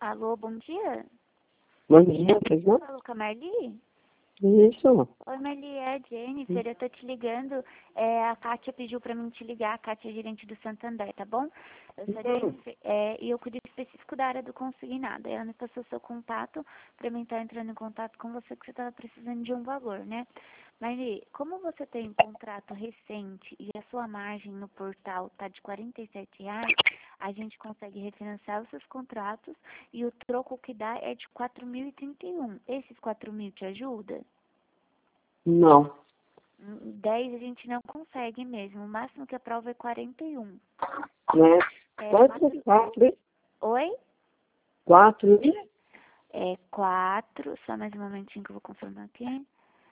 Alô, bom dia. Bom dia, pois não? Falou com a Marli? Isso. Oi, Marli, é a Jennifer. Eu tô te ligando. A Kátia pediu pra mim te ligar. A Kátia é gerente do Santander, tá bom? Eu sou a Jennifer, e eu cuido específico da área do consignado. Ela me passou seu contato pra mim estar entrando em contato com você, que você tava precisando de um valor, né? Marli, como você tem um contrato recente e a sua margem no portal tá de R$ 47, a gente consegue refinanciar os seus contratos e o troco que dá é de 4.031. Esses 4.000 te ajuda? Não. 10 a gente não consegue mesmo. O máximo que aprova é 41. Né? É, Quatro, Oi? quatro, É 4, só mais um momentinho que eu vou confirmar aqui.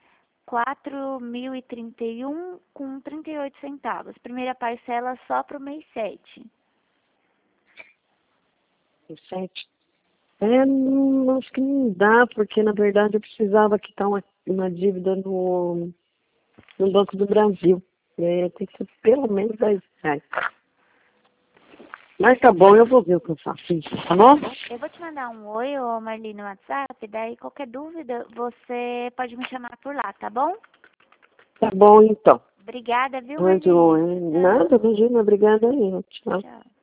4.031 com 38 centavos. Primeira parcela só pro mês 7. sete. Acho que não dá, porque na verdade eu precisava quitar uma dívida no Banco do Brasil. Tem que ser pelo menos R$ 10. Mas tá bom, eu vou ver o que eu faço. Tá bom? Eu vou te mandar um oi, ô Marli, no WhatsApp, daí qualquer dúvida você pode me chamar por lá, tá bom? Tá bom, então. Obrigada, viu, Mas Marli? nada, imagina, obrigada aí. Tchau. Tchau.